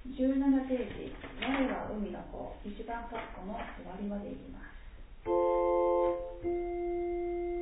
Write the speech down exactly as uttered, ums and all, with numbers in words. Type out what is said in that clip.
じゅうななページ、我は海の子、一番括弧の終わりまでいきます。